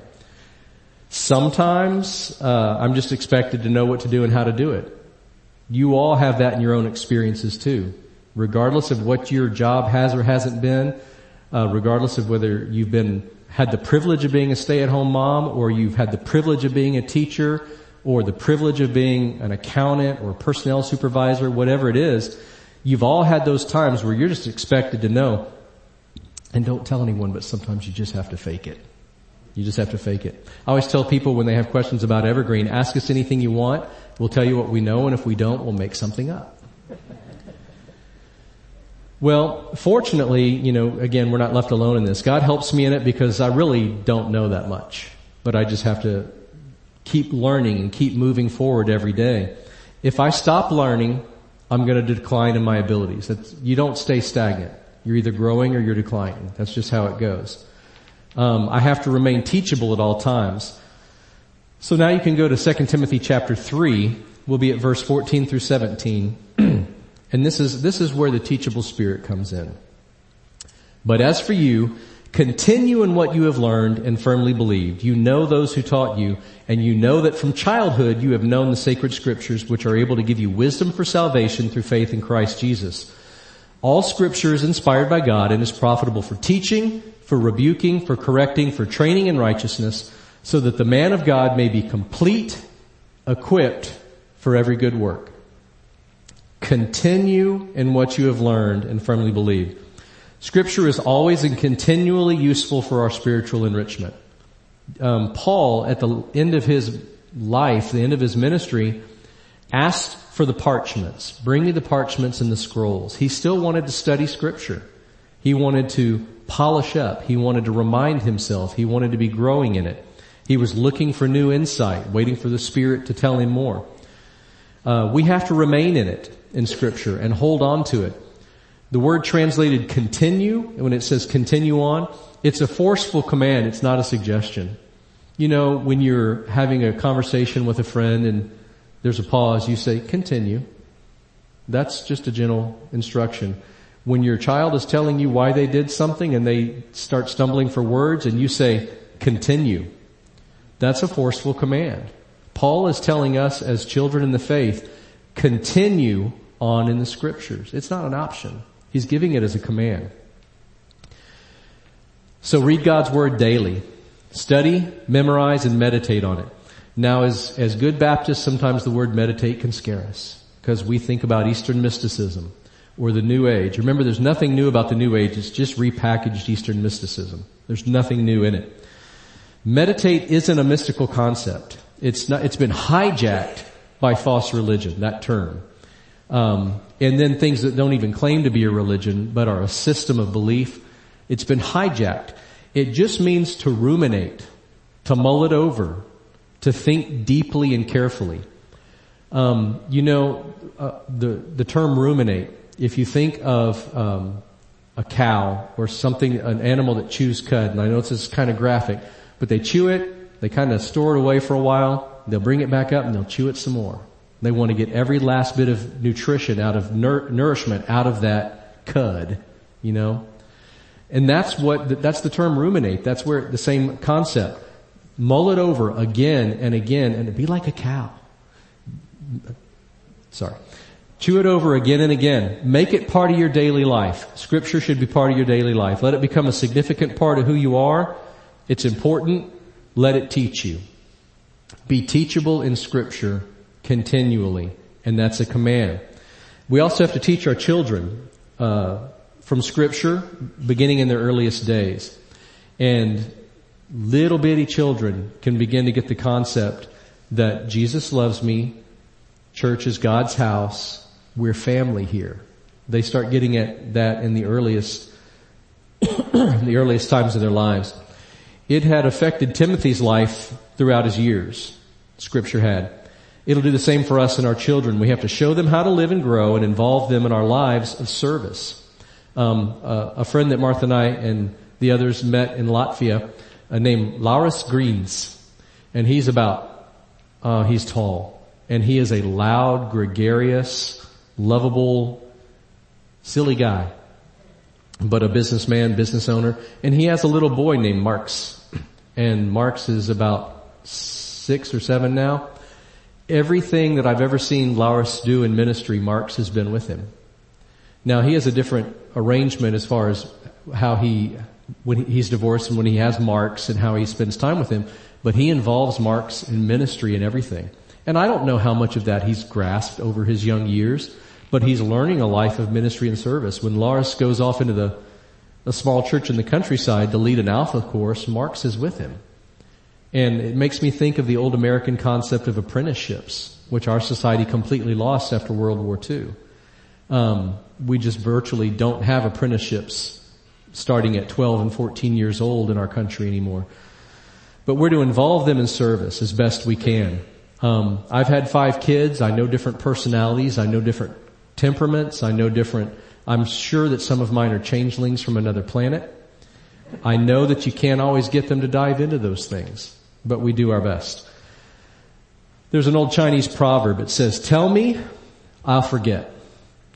S2: Sometimes uh, I'm just expected to know what to do and how to do it. You all have that in your own experiences too. Regardless of what your job has or hasn't been, uh, regardless of whether you've been had the privilege of being a stay-at-home mom, or you've had the privilege of being a teacher, or the privilege of being an accountant or a personnel supervisor, whatever it is, you've all had those times where you're just expected to know. And don't tell anyone, but sometimes you just have to fake it. You just have to fake it. I always tell people when they have questions about Evergreen, ask us anything you want. We'll tell you what we know, and if we don't, we'll make something up. Well, fortunately, you know, again, we're not left alone in this. God helps me in it because I really don't know that much. But I just have to keep learning and keep moving forward every day. If I stop learning, I'm going to decline in my abilities. That's, you don't stay stagnant. You're either growing or you're declining. That's just how it goes. Um, I have to remain teachable at all times. So now you can go to Second Timothy chapter three. We'll be at verse fourteen through seventeen. And this is, this is where the teachable spirit comes in. But as for you, continue in what you have learned and firmly believed. You know those who taught you, and you know that from childhood you have known the sacred scriptures, which are able to give you wisdom for salvation through faith in Christ Jesus. All scripture is inspired by God and is profitable for teaching, for rebuking, for correcting, for training in righteousness, so that the man of God may be complete, equipped for every good work. Continue in what you have learned and firmly believed. Scripture is always and continually useful for our spiritual enrichment. Um, Paul, at the end of his life, the end of his ministry, asked for the parchments. Bring me the parchments and the scrolls. He still wanted to study Scripture. He wanted to polish up. He wanted to remind himself. He wanted to be growing in it. He was looking for new insight, waiting for the Spirit to tell him more. Uh, we have to remain in it, in Scripture, and hold on to it. The word translated continue, when it says continue on, it's a forceful command. It's not a suggestion. You know, when you're having a conversation with a friend and there's a pause, you say continue. That's just a gentle instruction. When your child is telling you why they did something and they start stumbling for words and you say continue, that's a forceful command. Paul is telling us as children in the faith, continue on in the Scriptures. It's not an option. He's giving it as a command. So read God's Word daily. Study, memorize, and meditate on it. Now, as, as good Baptists, sometimes the word meditate can scare us because we think about Eastern mysticism or the New Age. Remember, there's nothing new about the New Age. It's just repackaged Eastern mysticism. There's nothing new in it. Meditate isn't a mystical concept. It's not, it's been hijacked by false religion, that term. Um, and then things that don't even claim to be a religion, but are a system of belief. It's been hijacked. It just means to ruminate, to mull it over, to think deeply and carefully. Um, you know, uh, the the term ruminate. If you think of um, a cow or something, an animal that chews cud, and I know this is kind of graphic, but they chew it, they kind of store it away for a while, they'll bring it back up and they'll chew it some more. They want to get every last bit of nutrition out of nour- nourishment out of that cud, you know. And that's what, that's the term ruminate. That's where the same concept. Mull it over again and again and be like a cow. Sorry. Chew it over again and again. Make it part of your daily life. Scripture should be part of your daily life. Let it become a significant part of who you are. It's important. Let it teach you. Be teachable in Scripture continually, and that's a command. We also have to teach our children uh, from Scripture, beginning in their earliest days. And little bitty children can begin to get the concept that Jesus loves me, church is God's house, we're family here. They start getting at that in the earliest, the earliest times of their lives. It had affected Timothy's life throughout his years. Scripture had. It'll do the same for us and our children. We have to show them how to live and grow and involve them in our lives of service. Um, uh, a friend that Martha and I and the others met in Latvia, uh, named Lauris Greens, and he's about, uh, he's tall, and he is a loud, gregarious, lovable, silly guy, but a businessman, business owner, and he has a little boy named Marks, and Marks is about six or seven now. Everything that I've ever seen Lauris do in ministry, Marks has been with him. Now he has a different arrangement as far as how he, when he's divorced and when he has Marks and how he spends time with him, but he involves Marks in ministry and everything. And I don't know how much of that he's grasped over his young years, but he's learning a life of ministry and service. When Lauris goes off into the, a small church in the countryside to lead an Alpha course, Marks is with him. And it makes me think of the old American concept of apprenticeships, which our society completely lost after World War Two. Um, we just virtually don't have apprenticeships starting at twelve and fourteen years old in our country anymore. But we're to involve them in service as best we can. Um, I've had five kids. I know different personalities. I know different temperaments. I know different, I'm sure that some of mine are changelings from another planet. I know that you can't always get them to dive into those things, but we do our best. There's an old Chinese proverb. It says, tell me, I'll forget.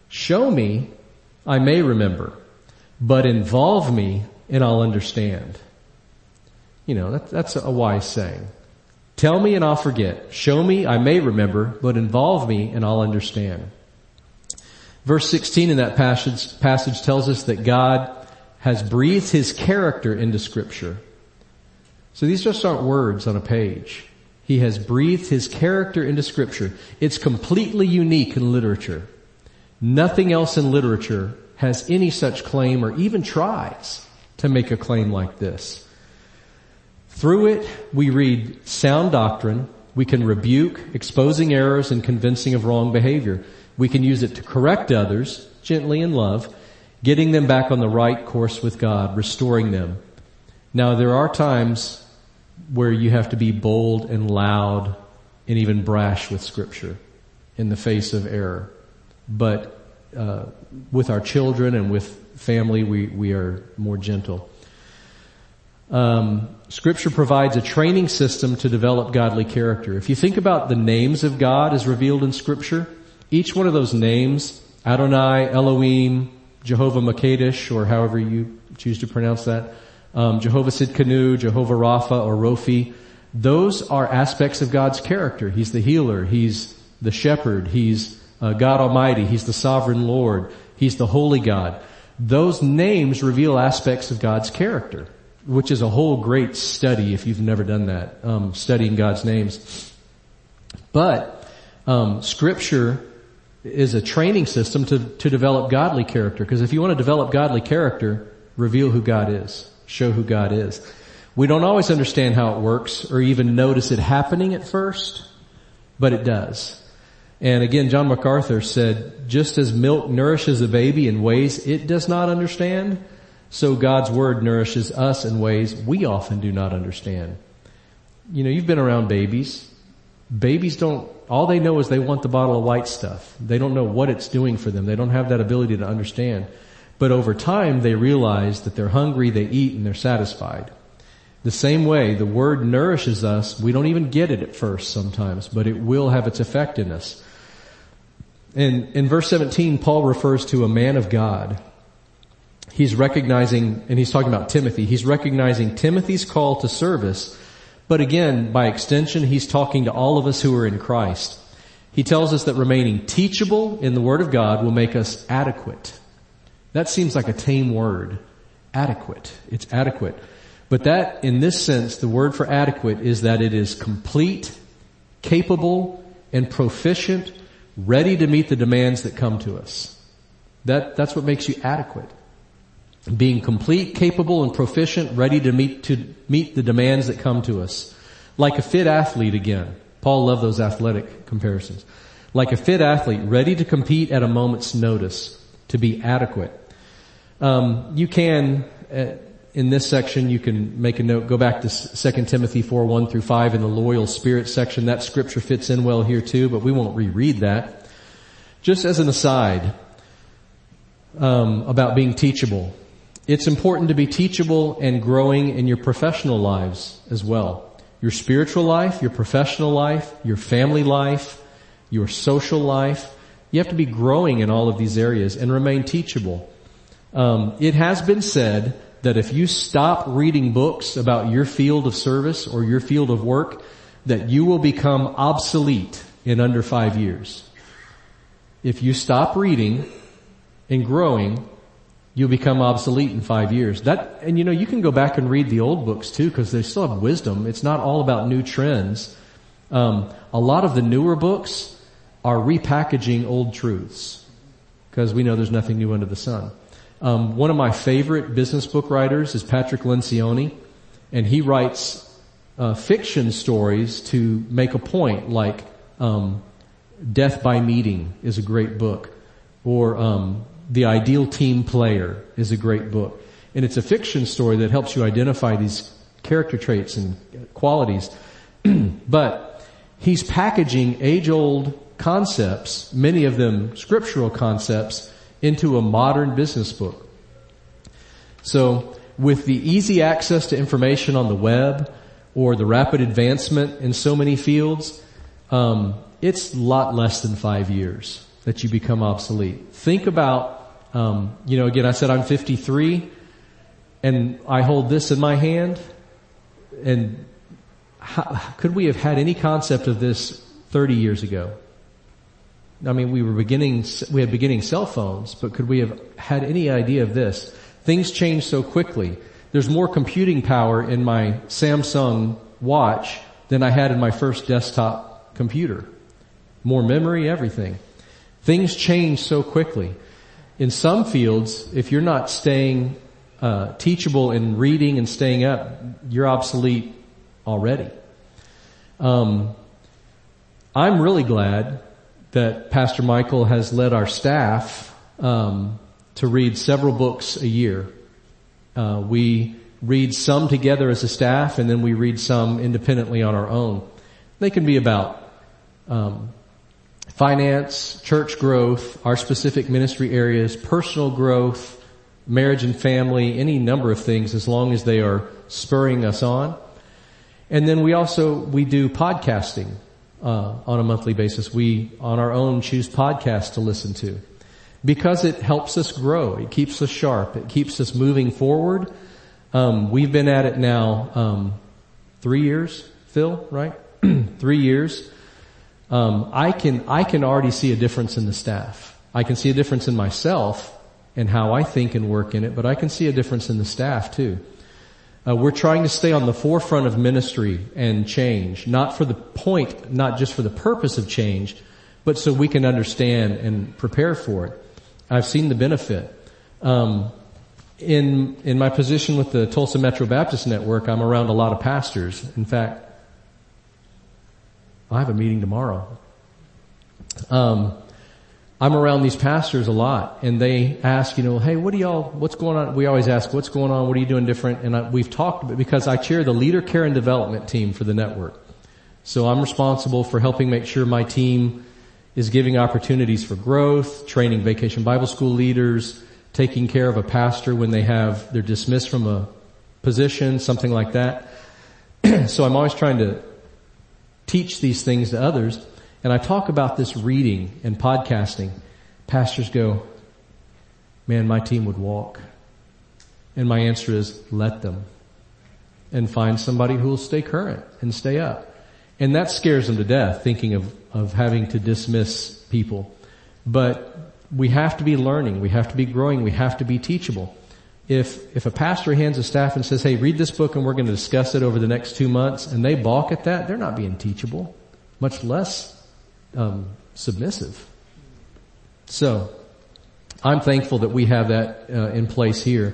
S2: Show me, I may remember, but involve me and I'll understand. You know, that, that's a wise saying. Tell me and I'll forget. Show me, I may remember, but involve me and I'll understand. Verse sixteen in that passage, passage tells us that God has breathed His character into Scripture. So these just aren't words on a page. He has breathed His character into Scripture. It's completely unique in literature. Nothing else in literature has any such claim or even tries to make a claim like this. Through it, we read sound doctrine. We can rebuke, exposing errors and convincing of wrong behavior. We can use it to correct others, gently in love, getting them back on the right course with God, restoring them. Now, there are times where you have to be bold and loud and even brash with Scripture in the face of error. But uh, with our children and with family, we, we are more gentle. Um, Scripture provides a training system to develop godly character. If you think about the names of God as revealed in Scripture, each one of those names, Adonai, Elohim, Jehovah Makadesh, or however you choose to pronounce that, um, Jehovah Sidkenu, Jehovah Rapha, or Rophi, those are aspects of God's character. He's the healer. He's the shepherd. He's uh, God Almighty. He's the sovereign Lord. He's the holy God. Those names reveal aspects of God's character, which is a whole great study if you've never done that, um, studying God's names. But um, Scripture is a training system to, to develop godly character. Because if you want to develop godly character, reveal who God is. Show who God is. We don't always understand how it works or even notice it happening at first, but it does. And again, John MacArthur said, just as milk nourishes a baby in ways it does not understand, so God's Word nourishes us in ways we often do not understand. You know, you've been around babies. Babies don't, all they know is they want the bottle of white stuff. They don't know what it's doing for them. They don't have that ability to understand. But over time, they realize that they're hungry, they eat, and they're satisfied. The same way, the Word nourishes us. We don't even get it at first sometimes, but it will have its effect in us. And in verse seventeen, Paul refers to a man of God. He's recognizing, and he's talking about Timothy, he's recognizing Timothy's call to service. But again, by extension, he's talking to all of us who are in Christ. He tells us that remaining teachable in the Word of God will make us adequate. That seems like a tame word. Adequate. It's adequate. But that, in this sense, the word for adequate is that it is complete, capable, and proficient, ready to meet the demands that come to us. That, that's what makes you adequate. Being complete, capable, and proficient, ready to meet, to meet the demands that come to us. Like a fit athlete again. Paul loved those athletic comparisons. Like a fit athlete, ready to compete at a moment's notice. To be adequate. Um, you can, uh, in this section, you can make a note, go back to Second Timothy four, one through five in the loyal spirit section. That scripture fits in well here too, but we won't reread that. Just as an aside, um, about being teachable. It's important to be teachable and growing in your professional lives as well. Your spiritual life, your professional life, your family life, your social life. You have to be growing in all of these areas and remain teachable. Um, it has been said that if you stop reading books about your field of service or your field of work, that you will become obsolete in under five years. If you stop reading and growing, you'll become obsolete in five years. That, and you know, you can go back and read the old books too, because they still have wisdom. It's not all about new trends. Um, a lot of the newer books are repackaging old truths, because we know there's nothing new under the sun. Um, one of my favorite business book writers is Patrick Lencioni, and he writes uh, fiction stories to make a point, like um, Death by Meeting is a great book, or um, The Ideal Team Player is a great book. And it's a fiction story that helps you identify these character traits and qualities. But he's packaging age-old concepts, many of them scriptural concepts, into a modern business book. So with the easy access to information on the web or the rapid advancement in so many fields, um, it's a lot less than five years that you become obsolete. Think about, um, you know, again, I said I'm fifty-three, and I hold this in my hand, and how, could we have had any concept of this thirty years ago? I mean, we were beginning, we had beginning cell phones, but could we have had any idea of this? Things change so quickly. There's more computing power in my Samsung watch than I had in my first desktop computer. More memory, everything. Things change so quickly. In some fields, if you're not staying uh, teachable in reading and staying up, you're obsolete already. Um, I'm really glad that Pastor Michael has led our staff um, to read several books a year. Uh, we read some together as a staff, and then we read some independently on our own. They can be about um, finance, church growth, our specific ministry areas, personal growth, marriage and family, any number of things, as long as they are spurring us on. And then we also, we do podcasting uh, on a monthly basis. We, on our own, choose podcasts to listen to because it helps us grow. It keeps us sharp. It keeps us moving forward. Um, we've been at it now um, three years, Phil, right? Three years. Um, I can I can already see a difference in the staff. I can see a difference in myself and how I think and work in it, but I can see a difference in the staff too. Uh, we're trying to stay on the forefront of ministry and change, not for the point, not just for the purpose of change, but so we can understand and prepare for it. I've seen the benefit. Um, in in my position with the Tulsa Metro Baptist Network, I'm around a lot of pastors. In fact, I have a meeting tomorrow. Um, I'm around these pastors a lot, and they ask, you know, hey, what do y'all, what's going on? We always ask, what's going on? What are you doing different? And I, we've talked about, because I chair the Leader Care and Development team for the network. So I'm responsible for helping make sure my team is giving opportunities for growth, training Vacation Bible School leaders, taking care of a pastor when they have, they're dismissed from a position, something like that. So I'm always trying to teach these things to others. And I talk about this reading and podcasting. Pastors go, man, my team would walk. And my answer is, let them. And find somebody who will stay current and stay up. And that scares them to death, thinking of, of having to dismiss people. But we have to be learning. We have to be growing. We have to be teachable. If, if a pastor hands a staff and says, hey, read this book and we're going to discuss it over the next two months, and they balk at that, they're not being teachable, much less um, submissive. So, I'm thankful that we have that uh, in place here.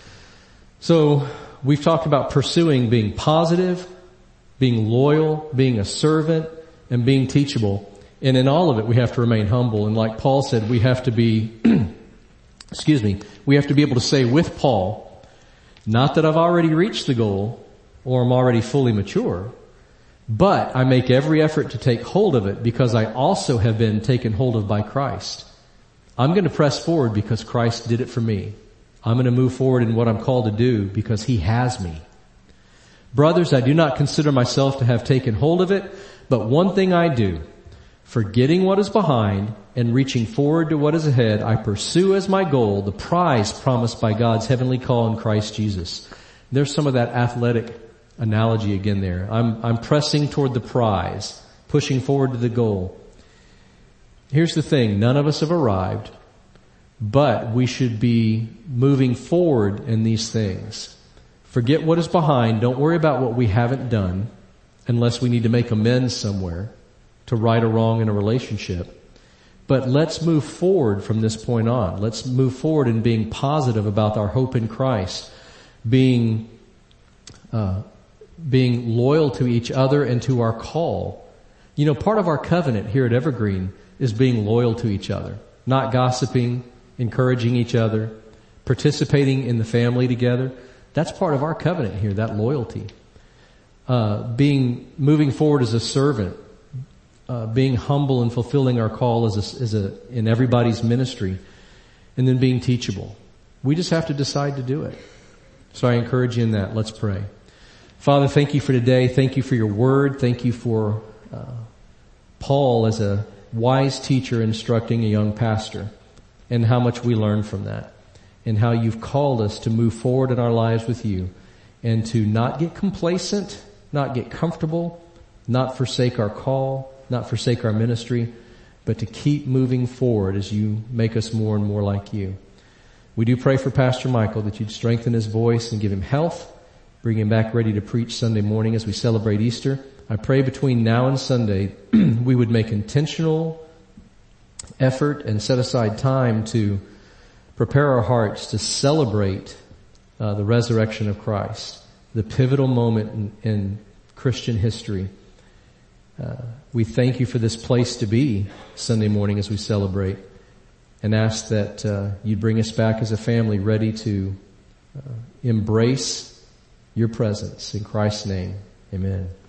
S2: So, we've talked about pursuing being positive, being loyal, being a servant, and being teachable. And in all of it, we have to remain humble. And like Paul said, we have to be, excuse me, we have to be able to say with Paul, not that I've already reached the goal or I'm already fully mature, but I make every effort to take hold of it because I also have been taken hold of by Christ. I'm going to press forward because Christ did it for me. I'm going to move forward in what I'm called to do because He has me. Brothers, I do not consider myself to have taken hold of it, but one thing I do, forgetting what is behind and reaching forward to what is ahead, I pursue as my goal the prize promised by God's heavenly call in Christ Jesus. There's some of that athletic analogy again there. I'm, I'm pressing toward the prize, pushing forward to the goal. Here's the thing, none of us have arrived, but we should be moving forward in these things. Forget what is behind. Don't worry about what we haven't done unless we need to make amends somewhere to right a wrong in a relationship. But let's move forward from this point on. Let's move forward in being positive about our hope in Christ, being uh, being loyal to each other and to our call. You know, part of our covenant here at Evergreen is being loyal to each other, not gossiping, encouraging each other, participating in the family together. That's part of our covenant here, that loyalty. Uh, being, moving forward as a servant, uh, being humble and fulfilling our call as a, as a, in everybody's ministry, and then being teachable. We just have to decide to do it. So I encourage you in that. Let's pray. Father, thank you for today. Thank you for your word. Thank you for, uh, Paul as a, wise teacher instructing a young pastor, and how much we learn from that, and how you've called us to move forward in our lives with you, and to not get complacent, not get comfortable, not forsake our call, not forsake our ministry, but to keep moving forward as you make us more and more like you. We do pray for Pastor Michael that you'd strengthen his voice and give him health, bring him back ready to preach Sunday morning as we celebrate Easter. I pray between now and Sunday we would make intentional effort and set aside time to prepare our hearts to celebrate uh, the resurrection of Christ, the pivotal moment in, in Christian history. Uh, we thank you for this place to be Sunday morning as we celebrate, and ask that uh, you bring us back as a family ready to uh, embrace your presence. In Christ's name, amen.